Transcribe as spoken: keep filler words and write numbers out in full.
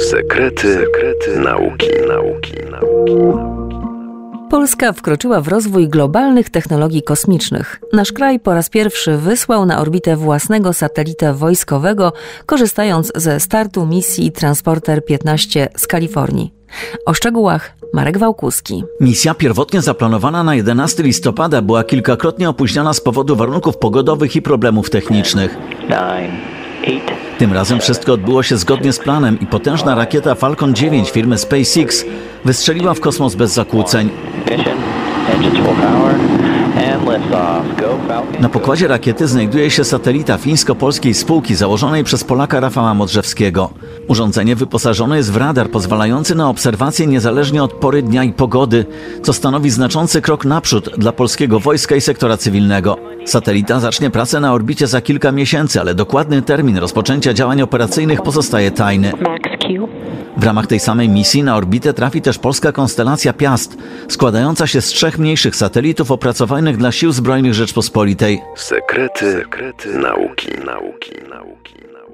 Sekrety, sekrety nauki, nauki, nauki. Polska wkroczyła w rozwój globalnych technologii kosmicznych. Nasz kraj po raz pierwszy wysłał na orbitę własnego satelitę wojskowego, korzystając ze startu misji Transporter piętnaście z Kalifornii. O szczegółach Marek Wałkuski. Misja pierwotnie zaplanowana na jedenastego listopada była kilkakrotnie opóźniana z powodu warunków pogodowych i problemów technicznych. Tym razem wszystko odbyło się zgodnie z planem i potężna rakieta Falcon dziewięć firmy SpaceX wystrzeliła w kosmos bez zakłóceń. Na pokładzie rakiety znajduje się satelita fińsko-polskiej spółki założonej przez Polaka Rafała Modrzewskiego. Urządzenie wyposażone jest w radar pozwalający na obserwację niezależnie od pory dnia i pogody, co stanowi znaczący krok naprzód dla polskiego wojska i sektora cywilnego. Satelita zacznie pracę na orbicie za kilka miesięcy, ale dokładny termin rozpoczęcia działań operacyjnych pozostaje tajny. W ramach tej samej misji na orbitę trafi też polska konstelacja Piast, składająca się z trzech mniejszych satelitów opracowanych dla Sił Zbrojnych Rzeczpospolitej. Sekrety, sekrety nauki, nauki, nauki, nauki.